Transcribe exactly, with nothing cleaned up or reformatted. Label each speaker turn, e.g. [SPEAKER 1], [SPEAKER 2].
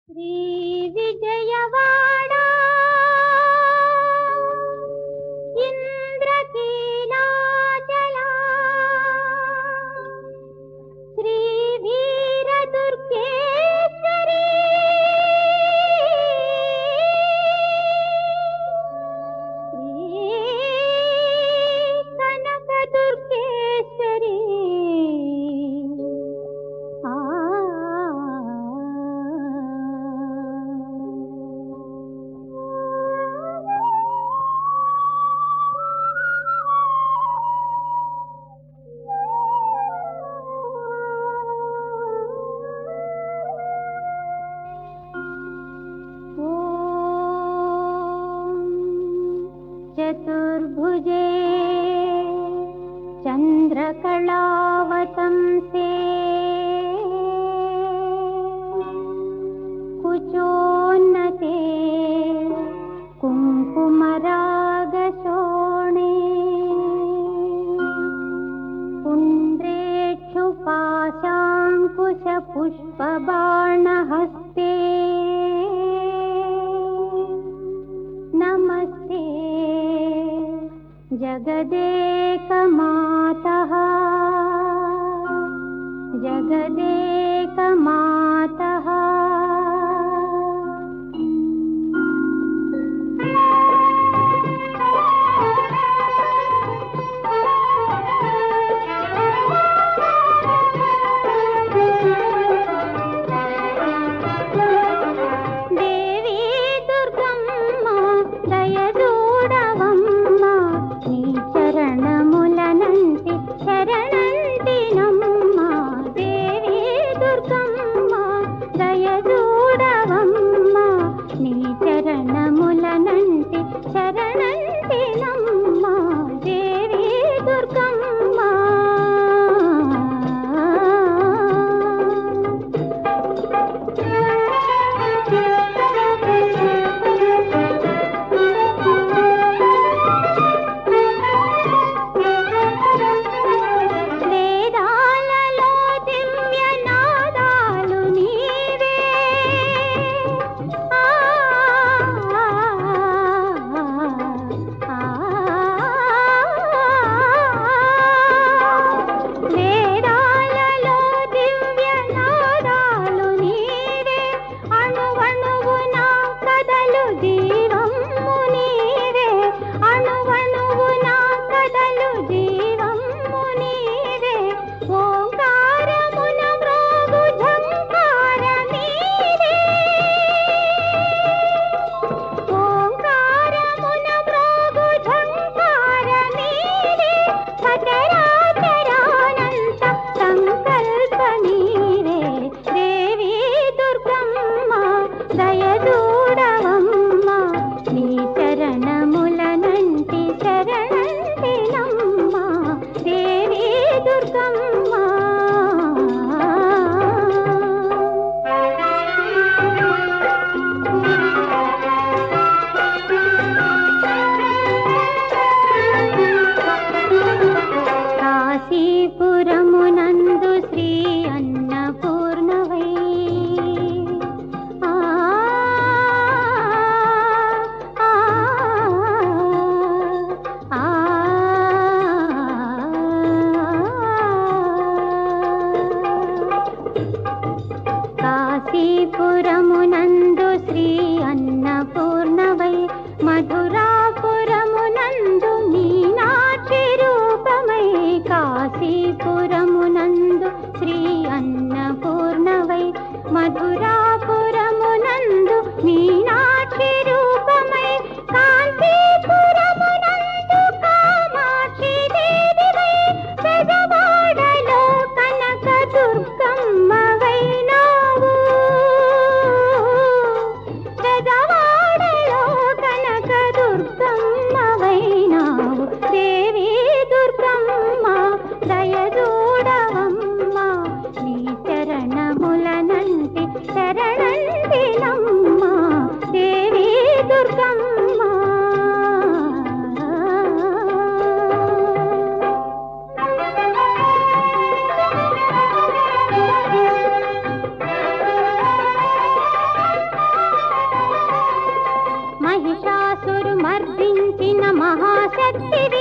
[SPEAKER 1] శ్రీ విజయవాడ ఇంద్రకీలాచల శ్రీ వీరదుర్గేశ్వరి శ్రీ కనకదుర్గేశ్వరి ఆ चतुर्भुजे चन्द्रकलावतंसे कुचोन्नते कुङ्कुमरागशोणे पुण्ड्रेक्षुपाशाङ्कुशपुष्पबाणहस्ते नमस्ते जगदेकमातः जगदेकमातः देवी दुर्गम्म दयदूडवम्म नी चरणमुलनंति शरणंटिनम्म देवी दुर्गम्म दयदूडवम्म नी चरणमुलनंति शरणंटिनम्म देवी दुर्गम्म వేదాలలో దివ్యనాదాలు నీవే ఆ ఆ వేదాలలో దివ్యనాదాలు నీవే అణువణువున కదలు జీవము నీవే అణువణువున కదలు జీవము నీవే ఓంకారమున మ్రోగు ఝంకారమీరే ఓంకారమున మ్రోగు ఝంకారమీరే సచరాచరానంత సంకల్పమీరే దేవి దుర్గమ్మ దయదూడవమ్మ నీ చరణములనంటి శరణంటినమ్మ దేవి దుర్గమ్మ కాశీపురమునందు శ్రీ అన్నపూర్ణవై ఆ ఆ ఆ కాశీపురమునందు శ్రీ అన్నపూర్ణవై మధురాపురమునందు మీనాక్షి రూపమై కాశీపురమునందు శ్రీ అన్నపూర్ణవై మధురాపురమునందు మీనాక్షి రూపమై కాంచీపురమునందు కామాక్షి దేవివై పెదవాడలో కనక దుర్గమ్మవైనావు పెదవాడలో కనక దుర్గమ్మవైనావు దేవి దుర్గమ్మ దయదూడవమ్మ నీ చరణములనంటి శర శక్తివే